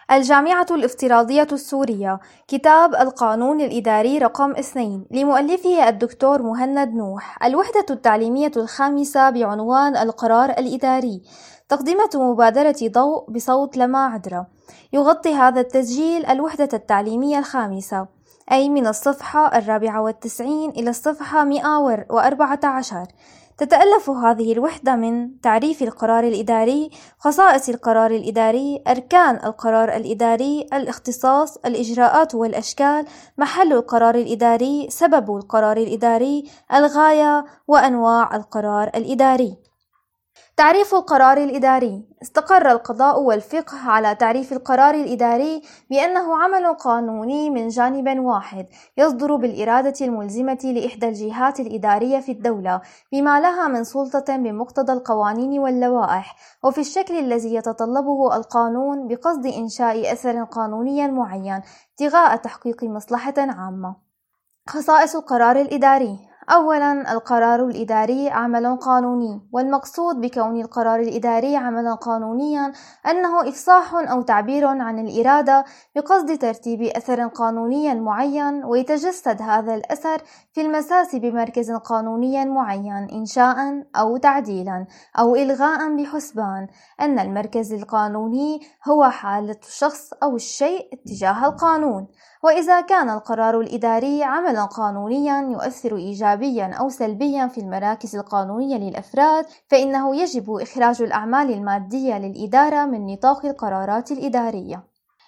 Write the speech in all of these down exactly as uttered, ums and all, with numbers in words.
الجامعة الافتراضية السورية، كتاب القانون الإداري رقم اثنين، لمؤلفه الدكتور مهند نوح. الوحدة التعليمية الخامسة بعنوان القرار الإداري. تقدمة مبادرة ضوء بصوت لما عذرة. يغطي هذا التسجيل الوحدة التعليمية الخامسة، أي من الصفحة الرابعة والتسعين إلى الصفحة مئة وأربعة عشر. تتألف هذه الوحدة من تعريف القرار الإداري، خصائص القرار الإداري، أركان القرار الإداري، الاختصاص، الإجراءات والأشكال، محل القرار الإداري، سبب القرار الإداري، الغاية، وأنواع القرار الإداري. تعريف القرار الإداري. استقر القضاء والفقه على تعريف القرار الإداري بأنه عمل قانوني من جانب واحد يصدر بالإرادة الملزمة لإحدى الجهات الإدارية في الدولة بما لها من سلطة بمقتضى القوانين واللوائح وفي الشكل الذي يتطلبه القانون بقصد إنشاء أثر قانوني معين ابتغاء تحقيق مصلحة عامة. خصائص القرار الإداري. أولاً، القرار الإداري عمل قانوني، والمقصود بكون القرار الإداري عملا قانونيا أنه إفصاح أو تعبير عن الإرادة بقصد ترتيب أثر قانوني معين، ويتجسد هذا الأثر في المساس بمركز قانوني معين إنشاء أو تعديلا أو إلغاء بحسبان أن المركز القانوني هو حالة الشخص أو الشيء اتجاه القانون. وإذا كان القرار الإداري عملا قانونيا يؤثر إيجابيا أو سلبيا في المراكز القانونية للأفراد، فإنه يجب إخراج الأعمال المادية للإدارة من نطاق القرارات الإدارية.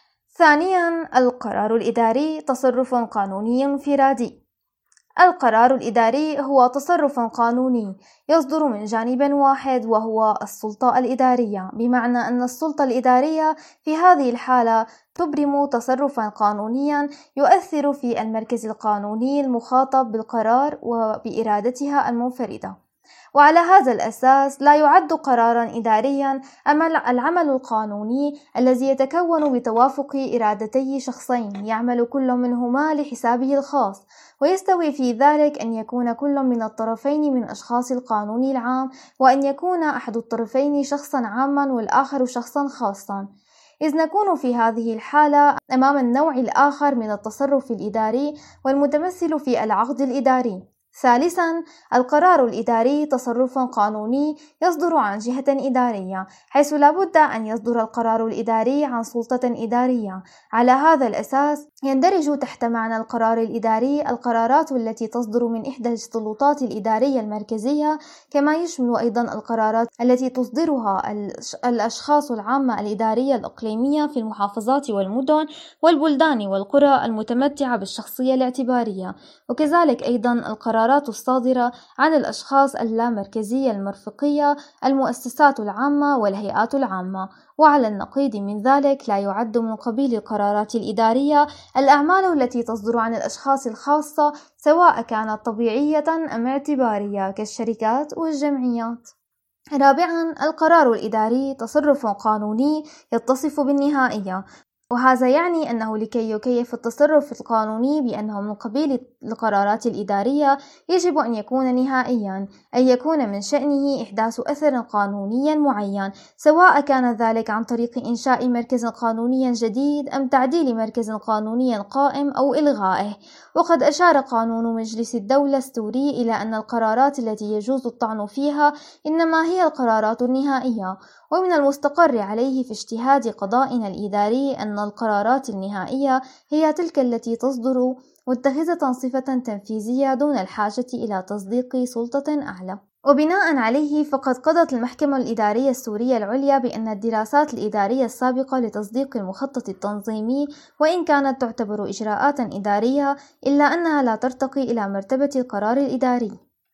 ثانيا، القرار الإداري تصرف قانوني انفرادي. القرار الإداري هو تصرف قانوني يصدر من جانب واحد وهو السلطة الإدارية، بمعنى أن السلطة الإدارية في هذه الحالة تبرم تصرفا قانونيا يؤثر في المركز القانوني المخاطب بالقرار وبإرادتها المنفردة. وعلى هذا الأساس لا يعد قرارا إداريا العمل القانوني الذي يتكون بتوافق إرادتي شخصين يعمل كل منهما لحسابه الخاص، ويستوي في ذلك أن يكون كل من الطرفين من أشخاص القانون العام، وأن يكون أحد الطرفين شخصا عاما والآخر شخصا خاصا، إذ نكون في هذه الحالة أمام النوع الآخر من التصرف الإداري والمتمثل في العقد الإداري. ثالثا، القرار الإداري تصرف قانوني يصدر عن جهة إدارية، حيث لا بد أن يصدر القرار الإداري عن سلطة إدارية. على هذا الأساس يندرج تحت معنى القرار الإداري القرارات التي تصدر من إحدى السلطات الإدارية المركزية، كما يشمل أيضا القرارات التي تصدرها الأشخاص العامة الإدارية الإقليمية في المحافظات والمدن والبلدان والقرى المتمتعة بالشخصية الاعتبارية، وكذلك أيضا القرارات الصادرة عن الأشخاص اللامركزية المرفقية، المؤسسات العامة والهيئات العامة. وعلى النقيض من ذلك لا يعد من قبيل القرارات الإدارية الأعمال التي تصدر عن الأشخاص الخاصة، سواء كانت طبيعية أم اعتبارية، كالشركات والجمعيات. رابعا، القرار الإداري تصرف قانوني يتصف بالنهائية، وهذا يعني أنه لكي يكيف التصرف القانوني بأنه من قبيل القرارات الإدارية يجب أن يكون نهائيا، أي يكون من شأنه إحداث أثر قانوني معين، سواء كان ذلك عن طريق إنشاء مركز قانوني جديد أم تعديل مركز قانوني قائم أو إلغائه. وقد أشار قانون مجلس الدولة السوري إلى أن القرارات التي يجوز الطعن فيها إنما هي القرارات النهائية، ومن المستقر عليه في اجتهاد قضائنا الإداري أن القرارات النهائية هي تلك التي تصدر متخذة صفة تنفيذية دون الحاجة إلى تصديق سلطة أعلى. وبناء عليه فقد قضت المحكمة الإدارية السورية العليا بأن الدراسات الإدارية السابقة لتصديق المخطط التنظيمي، وإن كانت تعتبر إجراءات إدارية، إلا أنها لا ترتقي إلى مرتبة القرار الإداري.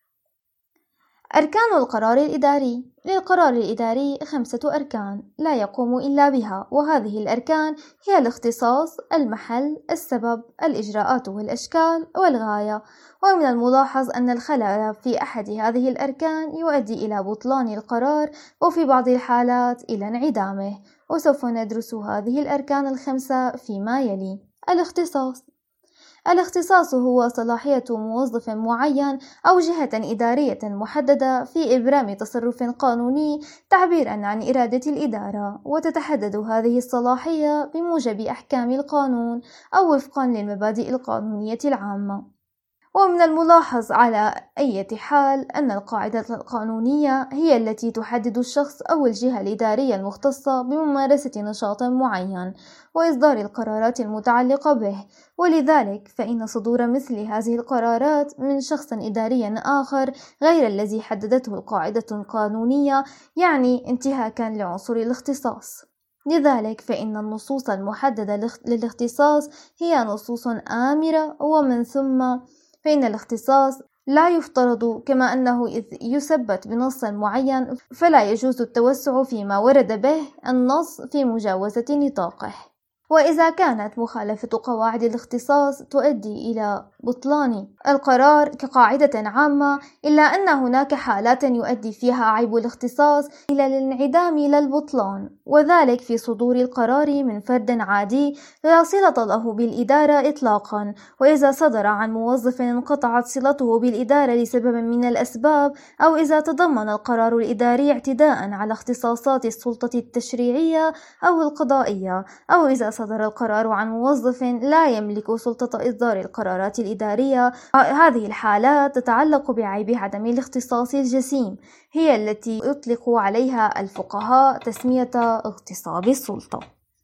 أركان القرار الإداري. للقرار الإداري خمسة أركان لا يقوم إلا بها، وهذه الأركان هي الاختصاص، المحل، السبب، الإجراءات والأشكال، والغاية. ومن الملاحظ أن الخلل في أحد هذه الأركان يؤدي إلى بطلان القرار، وفي بعض الحالات إلى انعدامه. وسوف ندرس هذه الأركان الخمسة فيما يلي. الاختصاص. الاختصاص هو صلاحية موظف معين أو جهة إدارية محددة في إبرام تصرف قانوني تعبيرا عن إرادة الإدارة، وتتحدد هذه الصلاحية بموجب أحكام القانون أو وفقا للمبادئ القانونية العامة. ومن الملاحظ على أي حال أن القاعدة القانونية هي التي تحدد الشخص أو الجهة الإدارية المختصة بممارسة نشاط معين وإصدار القرارات المتعلقة به، ولذلك فإن صدور مثل هذه القرارات من شخص إداري آخر غير الذي حددته القاعدة القانونية يعني انتهاكا لعنصر الاختصاص. لذلك فإن النصوص المحددة للاختصاص هي نصوص آمرة، ومن ثم فإن الاختصاص لا يفترض، كما أنه إذ يثبت بنص معين فلا يجوز التوسع فيما ورد به النص في مجاوزة نطاقه. وإذا كانت مخالفة قواعد الاختصاص تؤدي إلى بطلان القرار كقاعدة عامة، إلا أن هناك حالات يؤدي فيها عيب الاختصاص إلى الانعدام لا البطلان، وذلك في صدور القرار من فرد عادي لا صلة له بالإدارة إطلاقا، وإذا صدر عن موظف انقطعت صلته بالإدارة لسبب من الأسباب، أو إذا تضمن القرار الإداري اعتداء على اختصاصات السلطة التشريعية أو القضائية، أو إذا صدر القرار عن موظف لا يملك سلطة إصدار القرارات الإدارية. هذه الحالات تتعلق بعيب عدم الاختصاص الجسيم، هي التي يطلق عليها الفقهاء تسمية اغتصاب السلطة.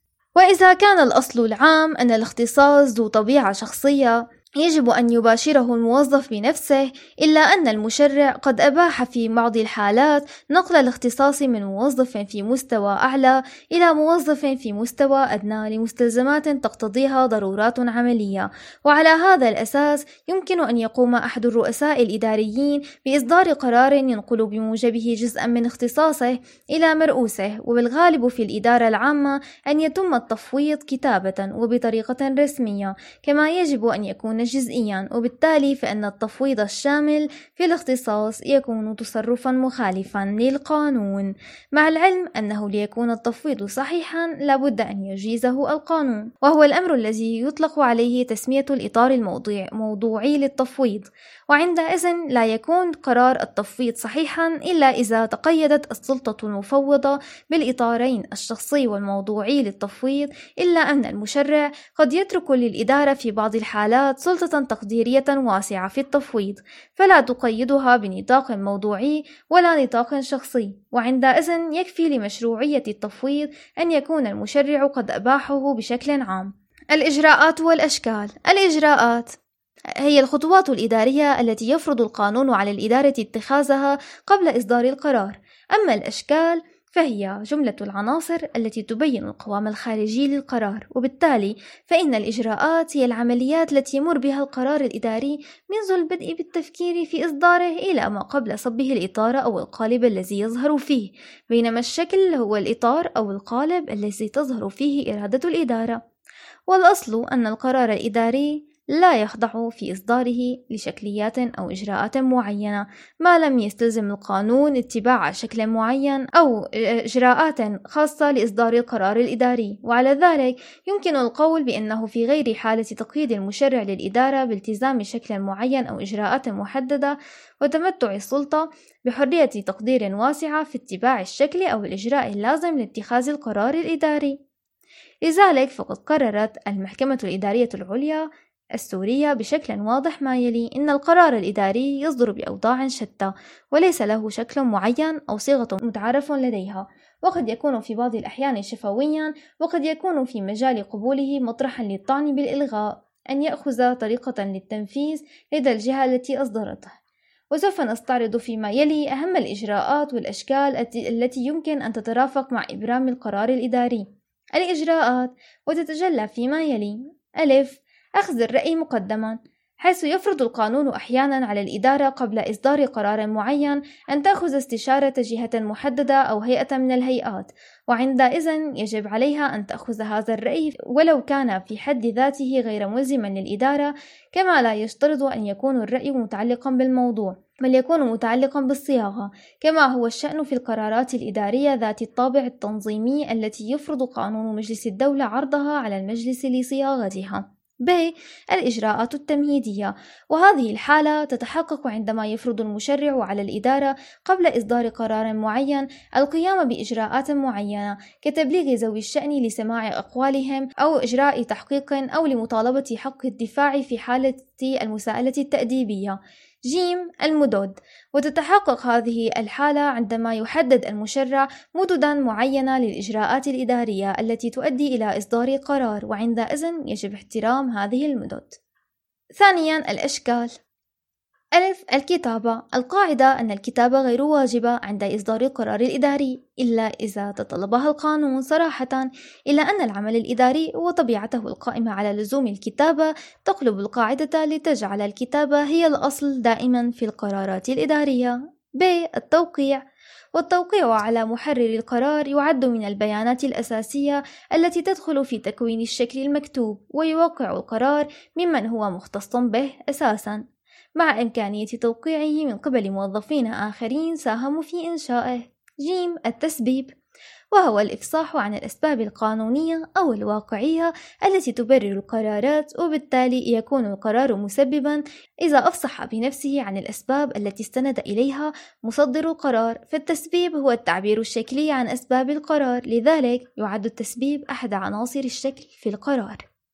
وإذا كان الأصل العام أن الاختصاص ذو طبيعة شخصية يجب أن يباشره الموظف بنفسه، إلا أن المشرع قد أباح في بعض الحالات نقل الاختصاص من موظف في مستوى أعلى إلى موظف في مستوى أدنى لمستلزمات تقتضيها ضرورات عملية، وعلى هذا الأساس يمكن أن يقوم أحد الرؤساء الإداريين بإصدار قرار ينقل بموجبه جزءا من اختصاصه إلى مرؤوسه، وبالغالب في الإدارة العامة أن يتم التفويض كتابة وبطريقة رسمية، كما يجب أن يكون جزئيا، وبالتالي فإن التفويض الشامل في الاختصاص يكون تصرفا مخالفا للقانون، مع العلم أنه ليكون التفويض صحيحا لابد أن يجيزه القانون، وهو الأمر الذي يطلق عليه تسمية الإطار الموضوعي للتفويض. وعندئذ لا يكون قرار التفويض صحيحا إلا إذا تقيدت السلطة المفوضة بالإطارين الشخصي والموضوعي للتفويض، إلا أن المشرع قد يترك للإدارة في بعض الحالات سلطة تقديرية واسعة في التفويض، فلا تقيدها بنطاق موضوعي ولا نطاق شخصي، وعندئذ يكفي لمشروعية التفويض أن يكون المشرع قد أباحه بشكل عام. الإجراءات والأشكال. الإجراءات هي الخطوات الإدارية التي يفرض القانون على الإدارة اتخاذها قبل إصدار القرار. أما الأشكال فهي جملة العناصر التي تبين القوام الخارجي للقرار، وبالتالي فإن الإجراءات هي العمليات التي يمر بها القرار الإداري منذ البدء بالتفكير في إصداره إلى ما قبل صبه الإطار أو القالب الذي يظهر فيه، بينما الشكل هو الإطار أو القالب الذي تظهر فيه إرادة الإدارة. والأصل أن القرار الإداري لا يخضع في إصداره لشكليات أو إجراءات معينة ما لم يستلزم القانون اتباع شكل معين أو إجراءات خاصة لإصدار القرار الإداري، وعلى ذلك يمكن القول بأنه في غير حالة تقييد المشرع للإدارة بالتزام شكل معين أو إجراءات محددة وتمتع السلطة بحرية تقدير واسعة في اتباع الشكل أو الإجراء اللازم لاتخاذ القرار الإداري. لذلك فقد قررت المحكمة الإدارية العليا السورية بشكل واضح ما يلي: إن القرار الإداري يصدر بأوضاع شتى وليس له شكل معين أو صيغة متعارف لديها، وقد يكون في بعض الأحيان شفويا، وقد يكون في مجال قبوله مطرحا للطعن بالإلغاء أن يأخذ طريقة للتنفيذ لدى الجهة التي أصدرته. وسوف نستعرض فيما يلي أهم الإجراءات والأشكال التي يمكن أن تترافق مع إبرام القرار الإداري. الإجراءات وتتجلى فيما يلي: ألف أخذ الرأي مقدما، حيث يفرض القانون أحيانا على الإدارة قبل إصدار قرار معين أن تأخذ استشارة جهة محددة أو هيئة من الهيئات، وعندئذ يجب عليها أن تأخذ هذا الرأي ولو كان في حد ذاته غير ملزما للإدارة، كما لا يشترط أن يكون الرأي متعلقا بالموضوع بل يكون متعلقا بالصياغة، كما هو الشأن في القرارات الإدارية ذات الطابع التنظيمي التي يفرض قانون مجلس الدولة عرضها على المجلس لصياغتها. ب. الإجراءات التمهيدية، وهذه الحالة تتحقق عندما يفرض المشرع على الإدارة قبل إصدار قرار معين القيام بإجراءات معينة كتبليغ ذوي الشأن لسماع أقوالهم أو إجراء تحقيق أو لمطالبة حق الدفاع في حالة المساءلة التأديبية. جيم. المدد، وتتحقق هذه الحالة عندما يحدد المشرع مددا معينة للإجراءات الإدارية التي تؤدي إلى إصدار قرار، وعندئذ يجب احترام هذه المدد. ثانيا، الأشكال. ألف. الكتابة. القاعدة أن الكتابة غير واجبة عند إصدار القرار الإداري إلا إذا تطلبها القانون صراحة، إلا أن العمل الإداري وطبيعته القائمة على لزوم الكتابة تقلب القاعدة لتجعل الكتابة هي الأصل دائما في القرارات الإدارية. ب. التوقيع. والتوقيع على محرر القرار يعد من البيانات الأساسية التي تدخل في تكوين الشكل المكتوب، ويوقع القرار ممن هو مختص به أساسا، مع إمكانية توقيعه من قبل موظفين آخرين ساهموا في إنشائه. جيم. التسبيب، وهو الإفصاح عن الأسباب القانونية أو الواقعية التي تبرر القرارات، وبالتالي يكون القرار مسببا إذا أفصح بنفسه عن الأسباب التي استند إليها مصدر القرار، فالتسبيب هو التعبير الشكلي عن أسباب القرار، لذلك يعد التسبيب أحد عناصر الشكل في القرار.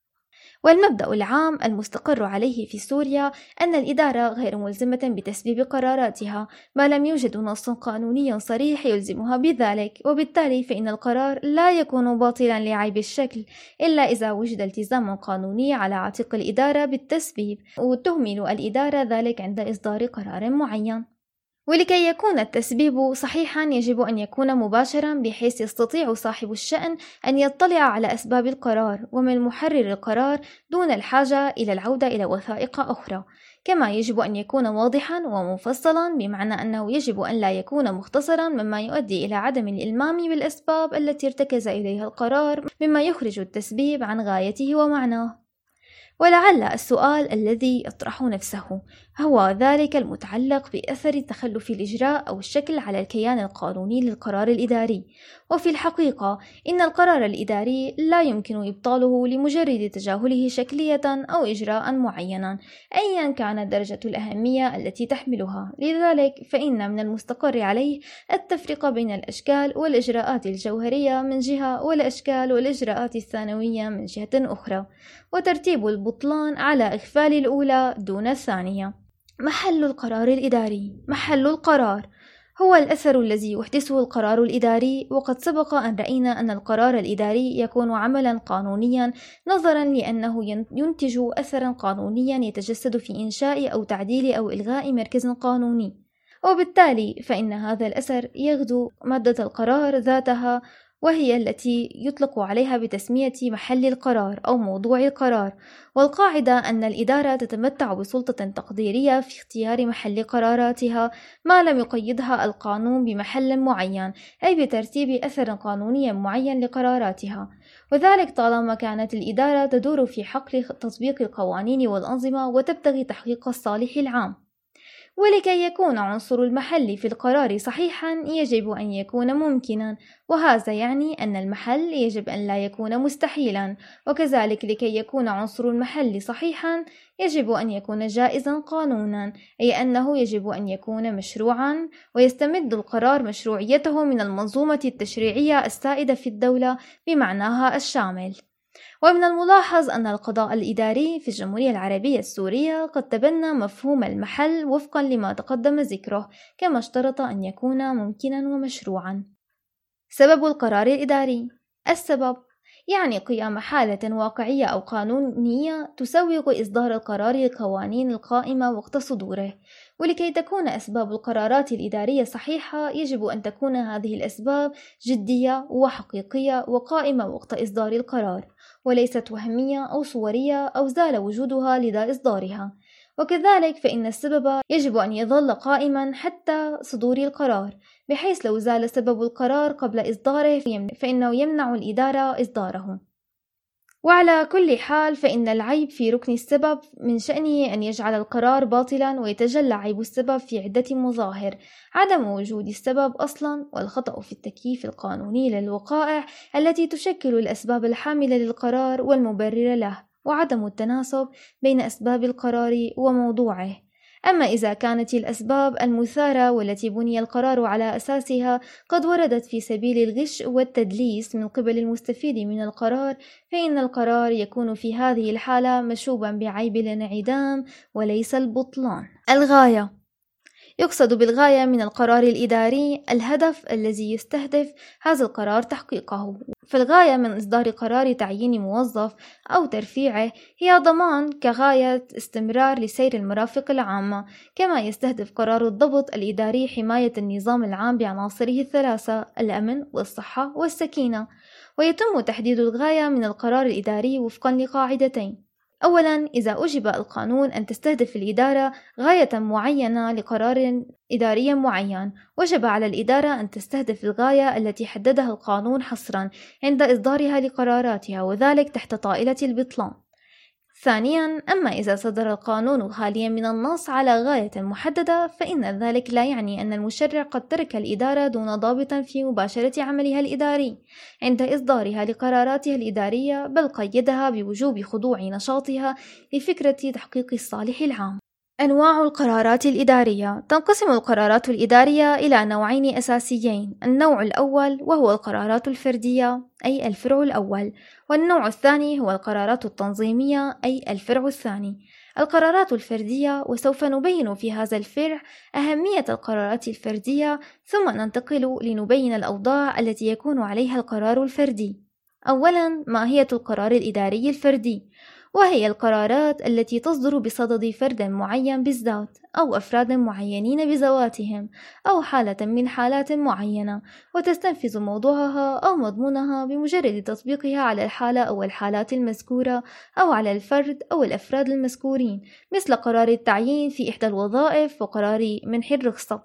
والمبدأ العام المستقر عليه في سوريا أن الإدارة غير ملزمة بتسبيب قراراتها ما لم يوجد نص قانوني صريح يلزمها بذلك، وبالتالي فإن القرار لا يكون باطلا لعيب الشكل إلا إذا وجد التزام قانوني على عاتق الإدارة بالتسبيب، وتهمل الإدارة ذلك عند إصدار قرار معين. ولكي يكون التسبيب صحيحا يجب أن يكون مباشرا بحيث يستطيع صاحب الشأن أن يطلع على أسباب القرار ومن محرر القرار دون الحاجة إلى العودة إلى وثائق أخرى، كما يجب أن يكون واضحا ومفصلا، بمعنى أنه يجب أن لا يكون مختصرا مما يؤدي إلى عدم الإلمام بالأسباب التي ارتكز إليها القرار، مما يخرج التسبيب عن غايته ومعناه. ولعل السؤال الذي يطرح نفسه هو ذلك المتعلق بأثر تخلف الإجراء أو الشكل على الكيان القانوني للقرار الإداري، وفي الحقيقة إن القرار الإداري لا يمكن إبطاله لمجرد تجاهله شكلية أو إجراء معينا أيا كانت درجة الأهمية التي تحملها، لذلك فإن من المستقر عليه التفرقة بين الأشكال والإجراءات الجوهرية من جهة والأشكال والإجراءات الثانوية من جهة أخرى، وترتيب البطلان على إغفال الأولى دون الثانية. محل القرار الإداري. محل القرار هو الأثر الذي يحدثه القرار الإداري، وقد سبق أن رأينا أن القرار الإداري يكون عملا قانونيا نظرا لأنه ينتج أثرا قانونيا يتجسد في إنشاء أو تعديل أو إلغاء مركز قانوني، وبالتالي فإن هذا الأثر يغدو مادة القرار ذاتها، وهي التي يطلق عليها بتسمية محل القرار أو موضوع القرار. والقاعدة أن الإدارة تتمتع بسلطة تقديرية في اختيار محل قراراتها ما لم يقيدها القانون بمحل معين، أي بترتيب أثر قانوني معين لقراراتها، وذلك طالما كانت الإدارة تدور في حقل تطبيق القوانين والأنظمة وتبتغي تحقيق الصالح العام. ولكي يكون عنصر المحل في القرار صحيحا يجب أن يكون ممكنا، وهذا يعني أن المحل يجب أن لا يكون مستحيلا، وكذلك لكي يكون عنصر المحل صحيحا يجب أن يكون جائزا قانونا، أي أنه يجب أن يكون مشروعا ويستمد القرار مشروعيته من المنظومة التشريعية السائدة في الدولة بمعناها الشامل. ومن الملاحظ أن القضاء الإداري في الجمهورية العربية السورية قد تبنى مفهوم المحل وفقا لما تقدم ذكره، كما اشترط أن يكون ممكنا ومشروعا. سبب القرار الإداري. السبب يعني قيام حالة واقعية أو قانونية تسوغ إصدار القرار القوانين القائمة وقت صدوره، ولكي تكون أسباب القرارات الإدارية صحيحة يجب أن تكون هذه الأسباب جدية وحقيقية وقائمة وقت إصدار القرار، وليست وهمية أو صورية أو زال وجودها لدى إصدارها. وكذلك فإن السبب يجب أن يظل قائما حتى صدور القرار، بحيث لو زال سبب القرار قبل إصداره فإنه يمنع الإدارة إصداره. وعلى كل حال فإن العيب في ركن السبب من شأنه أن يجعل القرار باطلا، ويتجلى عيب السبب في عدة مظاهر: عدم وجود السبب أصلا، والخطأ في التكييف القانوني للوقائع التي تشكل الأسباب الحاملة للقرار والمبرر له، وعدم التناسب بين أسباب القرار وموضوعه. أما إذا كانت الأسباب المثارة والتي بني القرار على أساسها قد وردت في سبيل الغش والتدليس من قبل المستفيد من القرار، فإن القرار يكون في هذه الحالة مشوبا بعيب الانعدام وليس البطلان. الغاية: يقصد بالغاية من القرار الإداري الهدف الذي يستهدف هذا القرار تحقيقه. فالغاية من إصدار قرار تعيين موظف أو ترفيعه هي ضمان كغاية استمرار لسير المرافق العامة، كما يستهدف قرار الضبط الإداري حماية النظام العام بعناصره الثلاثة: الأمن والصحة والسكينة. ويتم تحديد الغاية من القرار الإداري وفقا لقاعدتين: أولاً، إذا أوجب القانون أن تستهدف الإدارة غاية معينة لقرار إداري معين، وجب على الإدارة أن تستهدف الغاية التي حددها القانون حصراً عند إصدارها لقراراتها، وذلك تحت طائلة البطلان. ثانياً، أما إذا صدر القانون خالياً من النص على غاية محددة، فإن ذلك لا يعني أن المشرع قد ترك الإدارة دون ضابط في مباشرة عملها الإداري عند إصدارها لقراراتها الإدارية، بل قيدها بوجوب خضوع نشاطها لفكرة تحقيق الصالح العام. أنواع القرارات الإدارية: تنقسم القرارات الإدارية إلى نوعين أساسيين: النوع الأول وهو القرارات الفردية أي الفرع الأول، والنوع الثاني هو القرارات التنظيمية أي الفرع الثاني. القرارات الفردية، وسوف نبين في هذا الفرع أهمية القرارات الفردية، ثم ننتقل لنبين الأوضاع التي يكون عليها القرار الفردي. أولاً، ماهية القرار الإداري الفردي، وهي القرارات التي تصدر بصدد فرد معين بالذات أو أفراد معينين بذواتهم أو حالة من حالات معينة، وتستنفذ موضوعها أو مضمونها بمجرد تطبيقها على الحالة أو الحالات المذكورة أو على الفرد أو الأفراد المذكورين، مثل قرار التعيين في إحدى الوظائف وقرار منح الرخصة.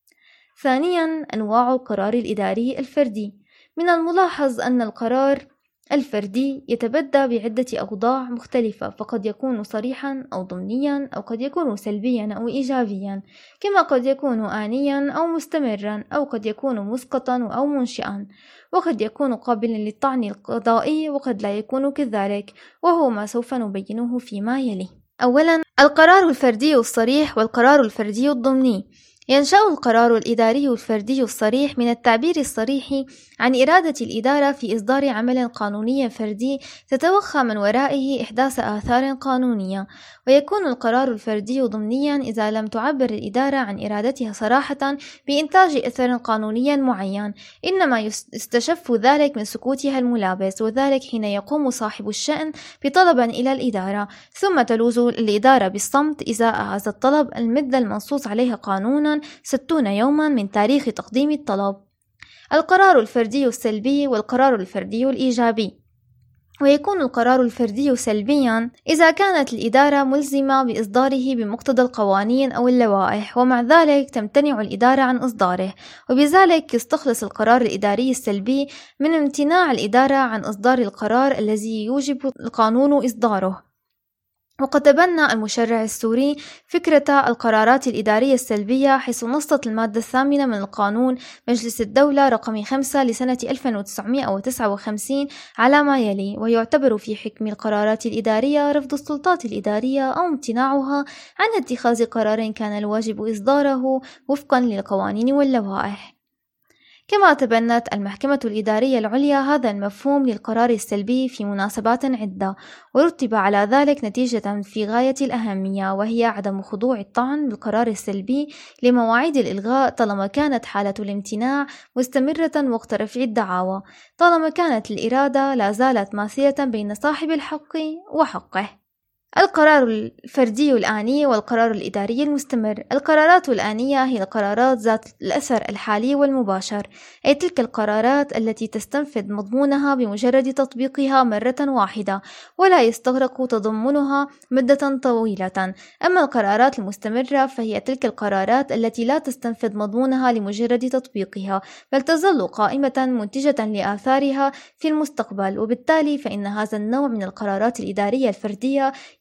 ثانياً، أنواع القرار الإداري الفردي. من الملاحظ أن القرار الفردي يتبدى بعدة أوضاع مختلفة، فقد يكون صريحا أو ضمنيا، أو قد يكون سلبيا أو إيجابيا، كما قد يكون آنيا أو مستمرا، أو قد يكون مسقطا أو منشئا، وقد يكون قابلا للطعن القضائي وقد لا يكون كذلك، وهو ما سوف نبينه فيما يلي. أولا، القرار الفردي الصريح والقرار الفردي الضمني. ينشأ القرار الإداري الفردي الصريح من التعبير الصريح عن إرادة الإدارة في إصدار عمل قانوني فردي تتوخى من ورائه إحداث آثار قانونية، ويكون القرار الفردي ضمنيا إذا لم تعبر الإدارة عن إرادتها صراحة بإنتاج أثر قانوني معين، إنما يستشف ذلك من سكوتها الملابس، وذلك حين يقوم صاحب الشأن بطلب إلى الإدارة، ثم تلوذ الإدارة بالصمت إزاء هذا الطلب المدة المنصوص عليها قانونا ستون يوما من تاريخ تقديم الطلب. القرار الفردي السلبي والقرار الفردي الإيجابي. ويكون القرار الفردي سلبيا إذا كانت الإدارة ملزمة بإصداره بمقتضى القوانين أو اللوائح، ومع ذلك تمتنع الإدارة عن إصداره، وبذلك يستخلص القرار الإداري السلبي من امتناع الإدارة عن إصدار القرار الذي يوجب القانون إصداره. وقد تبنى المشرع السوري فكرة القرارات الإدارية السلبية، حيث نصت المادة الثامنة من القانون مجلس الدولة رقم خمسة لسنة ألف وتسعمائة وتسعة وخمسين على ما يلي: ويعتبر في حكم القرارات الإدارية رفض السلطات الإدارية أو امتناعها عن اتخاذ قرار كان الواجب إصداره وفقا للقوانين واللوائح. كما تبنت المحكمة الإدارية العليا هذا المفهوم للقرار السلبي في مناسبات عدة، ورتب على ذلك نتيجة في غاية الأهمية، وهي عدم خضوع الطعن بالقرار السلبي لمواعيد الإلغاء طالما كانت حالة الامتناع مستمرة وقت رفع الدعاوى، طالما كانت الإرادة لا زالت ماثلة بين صاحب الحق وحقه. القرار الفردي الآني والقرار الإداري المستمر. القرارات الآنية هي القرارات ذات الأثر الحالي والمباشر، أي تلك القرارات التي تستنفذ مضمونها بمجرد تطبيقها مرة واحدة ولا يستغرق تضمنها مدة طويلة. أما القرارات المستمرة فهي تلك القرارات التي لا تستنفذ مضمونها لمجرد تطبيقها، بل تظل قائمة منتجة لآثارها في المستقبل، وبالتالي فإن هذا النوع من القرارات الإدارية الفردية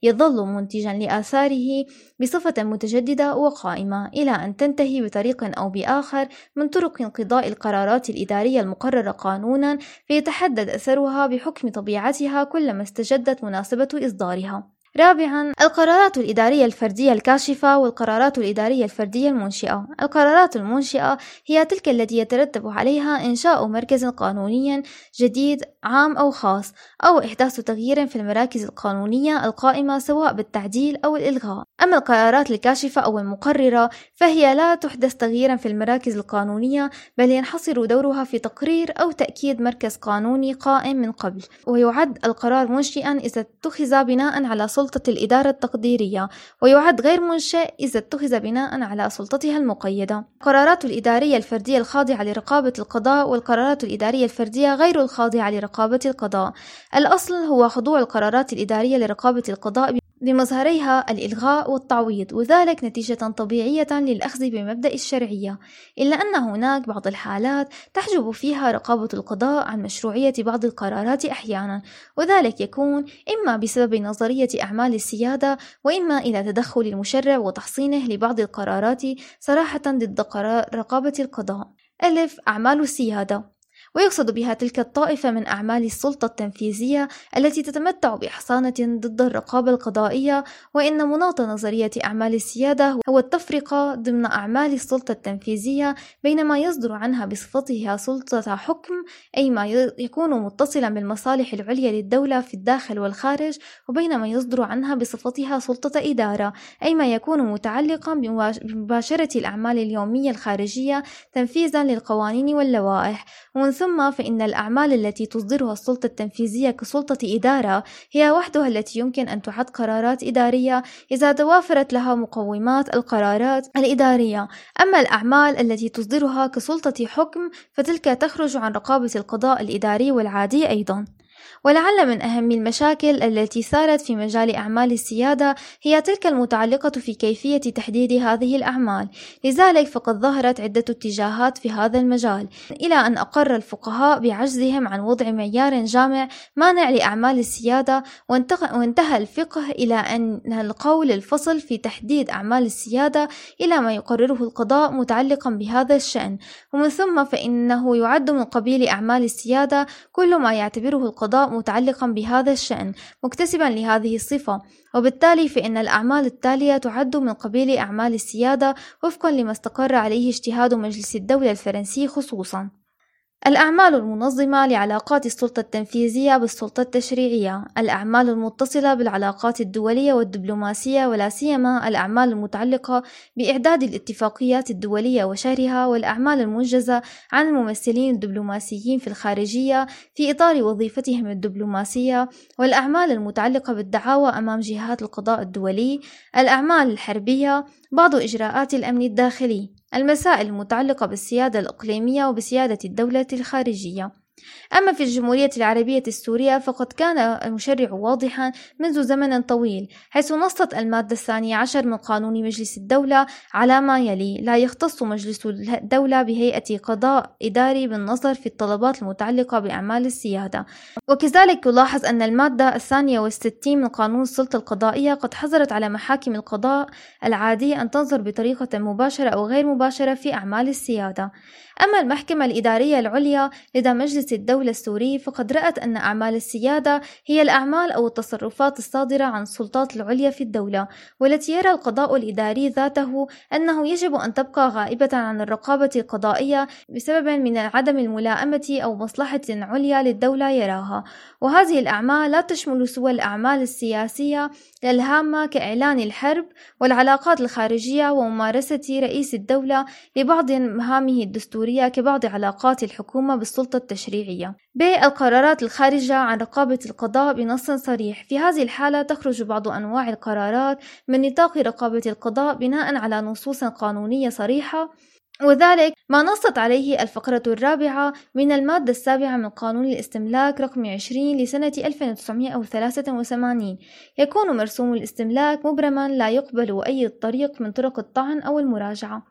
يظل منتجا لآثاره بصفة متجددة وقائمة إلى أن تنتهي بطريق أو بآخر من طرق انقضاء القرارات الإدارية المقررة قانونا، فيتحدد أثرها بحكم طبيعتها كلما استجدت مناسبة إصدارها. رابعاً، القرارات الإدارية الفردية الكاشفة والقرارات الإدارية الفردية المنشئة. القرارات المنشئة هي تلك التي يترتب عليها إنشاء مركز قانوني جديد عام أو خاص، أو إحداث تغيير في المراكز القانونية القائمة سواء بالتعديل أو الإلغاء. أما القرارات الكاشفة أو المقررة فهي لا تحدث تغييرا في المراكز القانونية، بل ينحصر دورها في تقرير أو تأكيد مركز قانوني قائم من قبل، ويعد القرار منشئا إذا اتخذ بناء على سلطة الإدارة التقديرية، ويعد غير منشئ إذا اتخذ بناء على سلطتها المقيدة. القرارات الإدارية الفردية الخاضعة لرقابة القضاء والقرارات الإدارية الفردية غير الخاضعة لرقابة القضاء. الأصل هو خضوع القرارات الإدارية لرقابة القضاء بمظهريها الإلغاء والتعويض، وذلك نتيجة طبيعية للأخذ بمبدأ الشرعية، إلا أن هناك بعض الحالات تحجب فيها رقابة القضاء عن مشروعية بعض القرارات أحيانا، وذلك يكون إما بسبب نظرية أعمال السيادة، وإما إلى تدخل المشرع وتحصينه لبعض القرارات صراحة ضد رقابة القضاء. ألف، أعمال السيادة، ويقصد بها تلك الطائفة من أعمال السلطة التنفيذية التي تتمتع بحصانة ضد الرقابة القضائية، وإن مناط نظرية أعمال السيادة هو التفرقة ضمن أعمال السلطة التنفيذية بين ما يصدر عنها بصفتها سلطة حكم، أي ما يكون متصلا بالمصالح العليا للدولة في الداخل والخارج، وبين ما يصدر عنها بصفتها سلطة إدارة، أي ما يكون متعلقا بمباشرة الأعمال اليومية الخارجية تنفيذا للقوانين واللوائح. ومن ثم فإن الأعمال التي تصدرها السلطة التنفيذية كسلطة إدارة هي وحدها التي يمكن أن تعد قرارات إدارية إذا توافرت لها مقومات القرارات الإدارية. أما الأعمال التي تصدرها كسلطة حكم فتلك تخرج عن رقابة القضاء الإداري والعادي أيضا. ولعل من أهم المشاكل التي ثارت في مجال أعمال السيادة هي تلك المتعلقة في كيفية تحديد هذه الأعمال، لذلك فقد ظهرت عدة اتجاهات في هذا المجال، إلى أن أقر الفقهاء بعجزهم عن وضع معيار جامع مانع لأعمال السيادة، وانتهى الفقه إلى أن القول الفصل في تحديد أعمال السيادة إلى ما يقرره القضاء متعلقا بهذا الشأن. ومن ثم فإنه يعد من قبيل أعمال السيادة كل ما يعتبره القضاء متعلقا بهذا الشأن مكتسبا لهذه الصفة، وبالتالي فإن الأعمال التالية تعد من قبيل أعمال السيادة وفقا لما استقر عليه اجتهاد مجلس الدولة الفرنسي خصوصا. الأعمال المنظمة لعلاقات السلطة التنفيذية بالسلطة التشريعية، الأعمال المتصلة بالعلاقات الدولية والدبلوماسية، ولا سيما الأعمال المتعلقة بإعداد الاتفاقيات الدولية وشرحها، والأعمال المنجزة عن الممثلين الدبلوماسيين في الخارجية في إطار وظيفتهم الدبلوماسية، والأعمال المتعلقة بالدعاوى أمام جهات القضاء الدولي، الأعمال الحربية، بعض إجراءات الأمن الداخلي، المسائل المتعلقة بالسيادة الإقليمية وبسيادة الدولة الخارجية. أما في الجمهورية العربية السورية فقد كان المشرع واضحا منذ زمن طويل، حيث نصت المادة الثانية عشر من قانون مجلس الدولة على ما يلي: لا يختص مجلس الدولة بهيئة قضاء إداري بالنظر في الطلبات المتعلقة بأعمال السيادة. وكذلك يلاحظ أن المادة الثانية والستين من قانون السلطة القضائية قد حظرت على محاكم القضاء العادي أن تنظر بطريقة مباشرة أو غير مباشرة في أعمال السيادة. أما المحكمة الإدارية العليا لدى مجلس الدولة السوري فقد رأت أن أعمال السيادة هي الأعمال أو التصرفات الصادرة عن السلطات العليا في الدولة، والتي يرى القضاء الإداري ذاته أنه يجب أن تبقى غائبة عن الرقابة القضائية بسبب من عدم الملائمة أو مصلحة عليا للدولة يراها. وهذه الأعمال لا تشمل سوى الأعمال السياسية الهامة كإعلان الحرب والعلاقات الخارجية وممارسة رئيس الدولة لبعض مهامه الدستورية كبعض علاقات الحكومة بالسلطة التشريعية. ب. القرارات الخارجة عن رقابة القضاء بنص صريح. في هذه الحالة تخرج بعض أنواع القرارات من نطاق رقابة القضاء بناء على نصوص قانونية صريحة، وذلك ما نصت عليه الفقرة الرابعة من المادة السابعة من قانون الاستملاك رقم عشرين لسنة ألف وتسعمائة وثلاثة وثمانين. يكون مرسوم الاستملاك مبرما لا يقبل أي طريق من طرق الطعن أو المراجعة.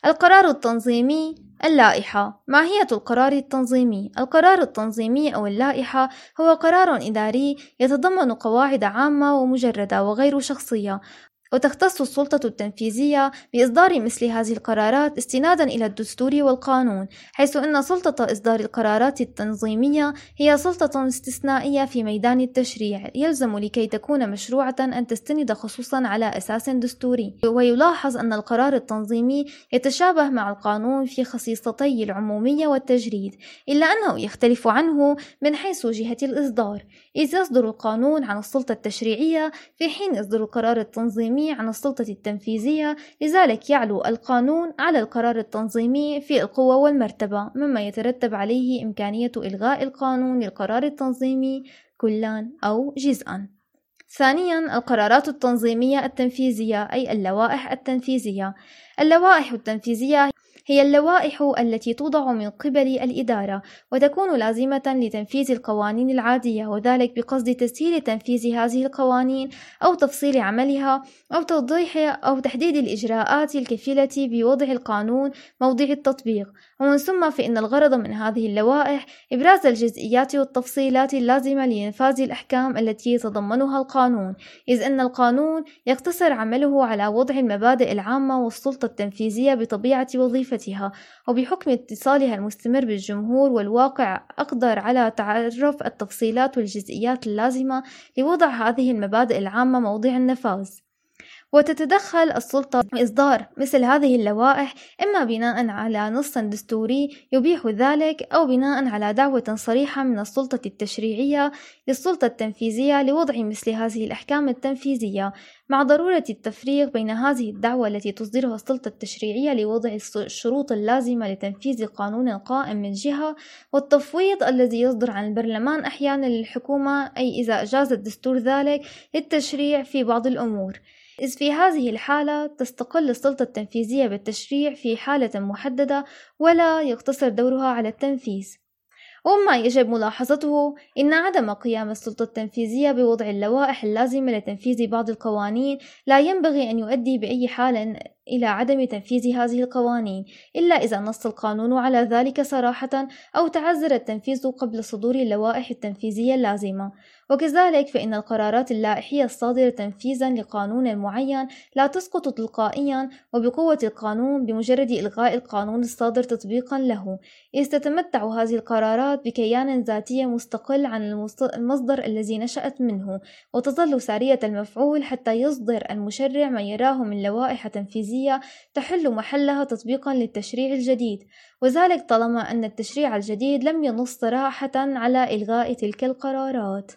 القرار التنظيمي. اللائحة. ماهية القرار التنظيمي؟ القرار التنظيمي أو اللائحة هو قرار إداري يتضمن قواعد عامة ومجردة وغير شخصية، وتختص السلطة التنفيذية بإصدار مثل هذه القرارات استنادا إلى الدستور والقانون، حيث أن سلطة إصدار القرارات التنظيمية هي سلطة استثنائية في ميدان التشريع، يلزم لكي تكون مشروعة أن تستند خصوصا على أساس دستوري. ويلاحظ أن القرار التنظيمي يتشابه مع القانون في خصيصتي العمومية والتجريد، إلا أنه يختلف عنه من حيث جهة الإصدار، إذ يصدر القانون عن السلطة التشريعية في حين يصدر القرار التنظيمي عن السلطة التنفيذية، لذلك يعلو القانون على القرار التنظيمي في القوة والمرتبة، مما يترتب عليه إمكانية إلغاء القانون للقرار التنظيمي كلاً أو جزءاً. ثانياً، القرارات التنظيمية التنفيذية أي اللوائح التنفيذية. اللوائح التنفيذية هي اللوائح التي توضع من قبل الإدارة وتكون لازمة لتنفيذ القوانين العادية، وذلك بقصد تسهيل تنفيذ هذه القوانين أو تفصيل عملها أو توضيح أو تحديد الإجراءات الكفيلة بوضع القانون موضع التطبيق. ومن ثم فإن الغرض من هذه اللوائح إبراز الجزئيات والتفصيلات اللازمة لإنفاذ الأحكام التي يتضمنها القانون، إذ أن القانون يقتصر عمله على وضع المبادئ العامة والسلطة التنفيذية بطبيعة وظيفتها، وبحكم اتصالها المستمر بالجمهور والواقع أقدر على تعرف التفصيلات والجزئيات اللازمة لوضع هذه المبادئ العامة موضع النفاذ. وتتدخل السلطة بإصدار مثل هذه اللوائح إما بناء على نص دستوري يبيح ذلك، أو بناء على دعوة صريحة من السلطة التشريعية للسلطة التنفيذية لوضع مثل هذه الأحكام التنفيذية، مع ضرورة التفريق بين هذه الدعوة التي تصدرها السلطة التشريعية لوضع الشروط اللازمة لتنفيذ قانون قائم من جهة، والتفويض الذي يصدر عن البرلمان أحيانا للحكومة، أي إذا أجاز الدستور ذلك، للتشريع في بعض الأمور، إذ في هذه الحالة تستقل السلطة التنفيذية بالتشريع في حالة محددة ولا يقتصر دورها على التنفيذ. وما يجب ملاحظته إن عدم قيام السلطة التنفيذية بوضع اللوائح اللازمة لتنفيذ بعض القوانين لا ينبغي أن يؤدي بأي حال إلى عدم تنفيذ هذه القوانين، إلا إذا نص القانون على ذلك صراحة أو تعذر التنفيذ قبل صدور اللوائح التنفيذية اللازمة. وكذلك فإن القرارات اللائحية الصادرة تنفيذا لقانون معين لا تسقط تلقائيا وبقوة القانون بمجرد إلغاء القانون الصادر تطبيقا له، إذ تتمتع هذه القرارات بكيان ذاتي مستقل عن المصدر الذي نشأت منه، وتظل سارية المفعول حتى يصدر المشرع ما يراه من لوائح تنفيذية تحل محلها تطبيقا للتشريع الجديد، وذلك طالما أن التشريع الجديد لم ينص صراحة على إلغاء تلك القرارات.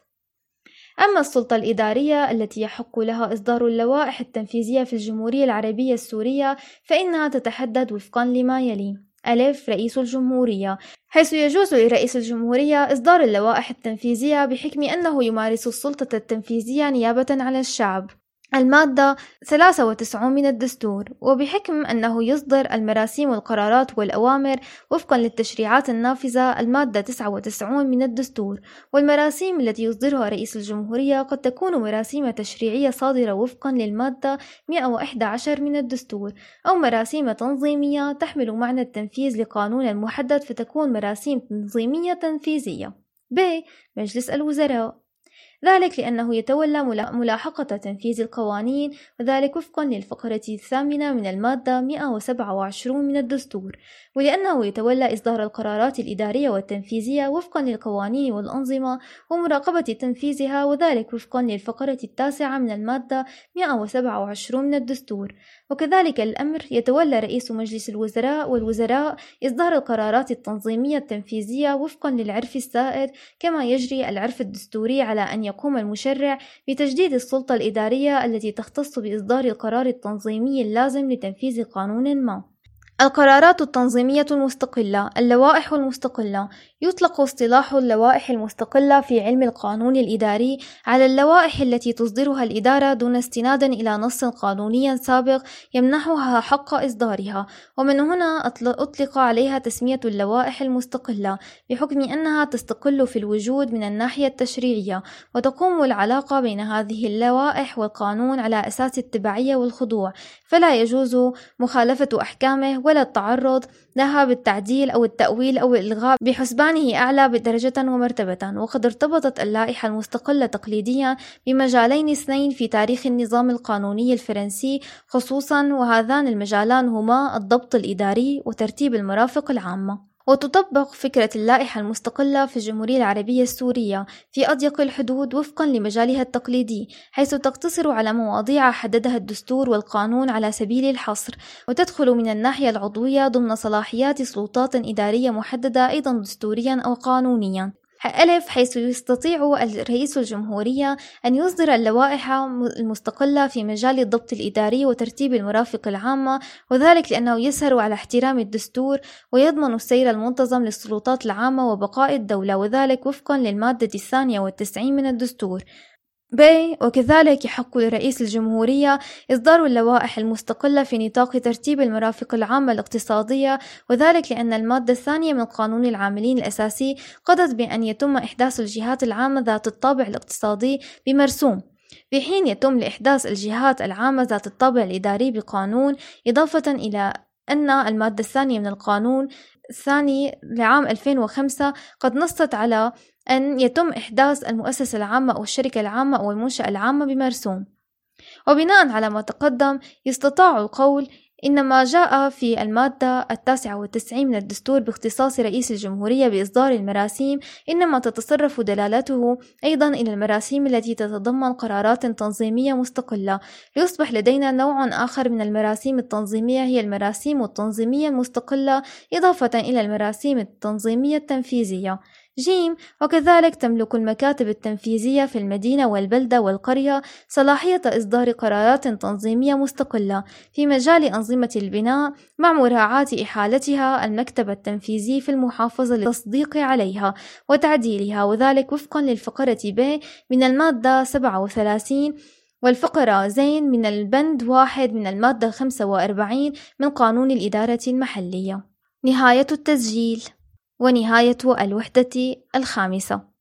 أما السلطة الإدارية التي يحق لها إصدار اللوائح التنفيذية في الجمهورية العربية السورية فإنها تتحدد وفقا لما يلي: ألف، رئيس الجمهورية، حيث يجوز لرئيس الجمهورية إصدار اللوائح التنفيذية بحكم أنه يمارس السلطة التنفيذية نيابة عن الشعب، المادة ثلاثة وتسعين من الدستور، وبحكم أنه يصدر المراسيم والقرارات والأوامر وفقا للتشريعات النافذة، المادة تسعة وتسعين من الدستور. والمراسيم التي يصدرها رئيس الجمهورية قد تكون مراسيم تشريعية صادرة وفقا للمادة مئة وإحدى عشر من الدستور، أو مراسيم تنظيمية تحمل معنى التنفيذ لقانون محدد فتكون مراسيم تنظيمية تنفيذية. ب. مجلس الوزراء، ذلك لأنه يتولى ملاحقة تنفيذ القوانين، وذلك وفقا للفقرة الثامنة من المادة مئة وسبعة وعشرين من الدستور، ولأنه يتولى إصدار القرارات الإدارية والتنفيذية وفقا للقوانين والأنظمة ومراقبة تنفيذها، وذلك وفقا للفقرة التاسعة من المادة مئة وسبعة وعشرين من الدستور. وكذلك الأمر يتولى رئيس مجلس الوزراء والوزراء إصدار القرارات التنظيمية التنفيذية وفقا للعرف السائد، كما يجري العرف الدستوري على أن يقوم المشرع بتجديد السلطة الإدارية التي تختص بإصدار القرار التنظيمي اللازم لتنفيذ قانون ما. القرارات التنظيمية المستقلة. اللوائح المستقلة. يطلق اصطلاح اللوائح المستقلة في علم القانون الإداري على اللوائح التي تصدرها الإدارة دون استناد إلى نص قانوني سابق يمنحها حق إصدارها، ومن هنا أطلق عليها تسمية اللوائح المستقلة بحكم أنها تستقل في الوجود من الناحية التشريعية، وتقوم العلاقة بين هذه اللوائح والقانون على أساس التبعية والخضوع، فلا يجوز مخالفة أحكامه ولا التعرض لها بالتعديل أو التأويل أو الإلغاء بحسبانه أعلى بدرجة ومرتبة. وقد ارتبطت اللائحة المستقلة تقليديا بمجالين اثنين في تاريخ النظام القانوني الفرنسي خصوصا، وهذان المجالان هما الضبط الإداري وترتيب المرافق العامة. وتطبق فكرة اللائحة المستقلة في الجمهورية العربية السورية في أضيق الحدود وفقا لمجالها التقليدي، حيث تقتصر على مواضيع حددها الدستور والقانون على سبيل الحصر، وتدخل من الناحية العضوية ضمن صلاحيات سلطات إدارية محددة أيضا دستوريا أو قانونيا. ألف، حيث يستطيع الرئيس الجمهورية أن يصدر اللوائح المستقلة في مجال الضبط الإداري وترتيب المرافق العامة، وذلك لأنه يسهر على احترام الدستور ويضمن السير المنتظم للسلطات العامة وبقاء الدولة، وذلك وفقا للمادة الثانية والتسعين من الدستور. ب، وكذلك يحق لرئيس الجمهورية إصدار اللوائح المستقلة في نطاق ترتيب المرافق العامة الاقتصادية، وذلك لأن المادة الثانية من قانون العاملين الأساسي قضت بأن يتم إحداث الجهات العامة ذات الطابع الاقتصادي بمرسوم، في حين يتم لإحداث الجهات العامة ذات الطابع الإداري بقانون، إضافة إلى أن المادة الثانية من القانون الثاني لعام ألفين وخمسة قد نصت على أن يتم إحداث المؤسسة العامة أو الشركة العامة أو المنشأة العامة بمرسوم. وبناء على ما تقدم يستطاع القول إن ما جاء في المادة التاسعة والتسعين من الدستور باختصاص رئيس الجمهورية بإصدار المراسيم إنما تتصرف دلالته أيضا إلى المراسيم التي تتضمن قرارات تنظيمية مستقلة، ليصبح لدينا نوع آخر من المراسيم التنظيمية هي المراسيم التنظيمية المستقلة، إضافة إلى المراسيم التنظيمية التنفيذية. جيم، وكذلك تملك المكاتب التنفيذية في المدينة والبلدة والقرية صلاحية إصدار قرارات تنظيمية مستقلة في مجال أنظمة البناء مع مراعاة إحالتها المكتب التنفيذي في المحافظة للتصديق عليها وتعديلها، وذلك وفقا للفقرة ب من المادة سبعة وثلاثين والفقرة زين من البند واحد من المادة خمسة وأربعين من قانون الإدارة المحلية. نهاية التسجيل ونهاية الوحدة الخامسة.